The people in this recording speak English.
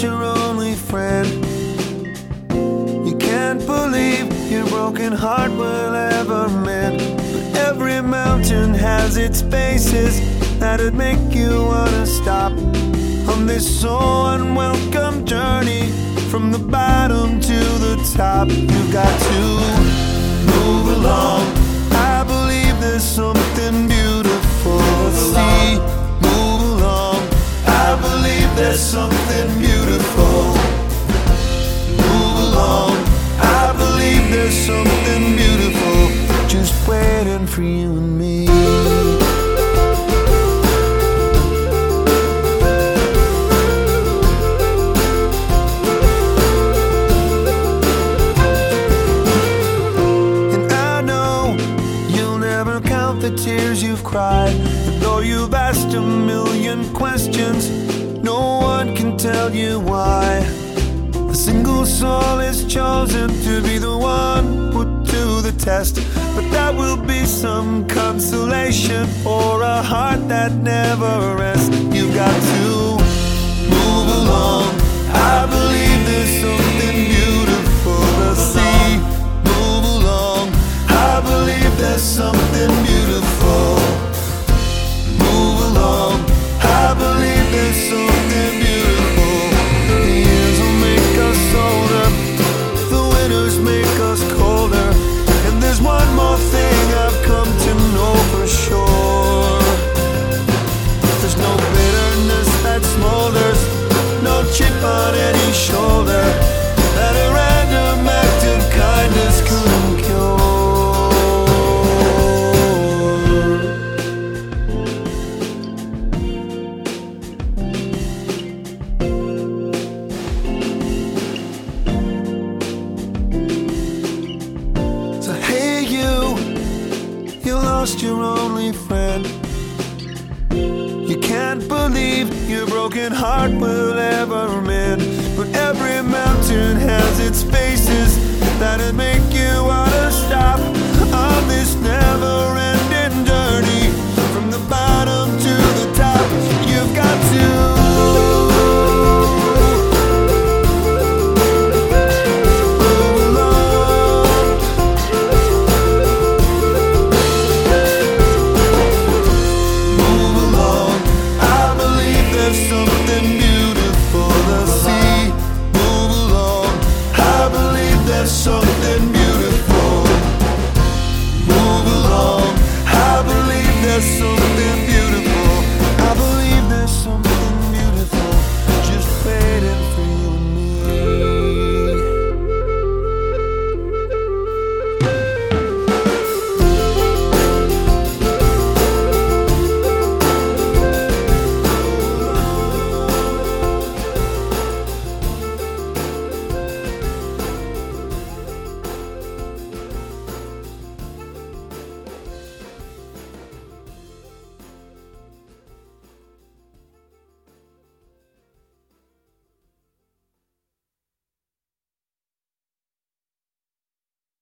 lost your only friend. You can't believe your broken heart will ever mend. But every mountain has its faces that'd make you wanna stop on this so unwelcome journey from the bottom to the top. You got to move along. I believe there's something beautiful to see. Move along. I believe there's something beautiful. Move along. I believe there's something beautiful just waiting for you and me. The tears you've cried, and though you've asked a million questions, no one can tell you why. A single soul is chosen to be the one put to the test, but that will be some consolation for a heart that never rests. You've got to move along. I believe there's something beautiful to see. Move along. I believe there's something beautiful. Move along. I believe there's something beautiful. The years will make us older, the winters make us colder, and there's one more thing I've come to know for sure. There's no bitterness that smolders, no chip on any shoulder that a random act of kindness couldn't cure. You lost your only friend. You can't believe your broken heart will ever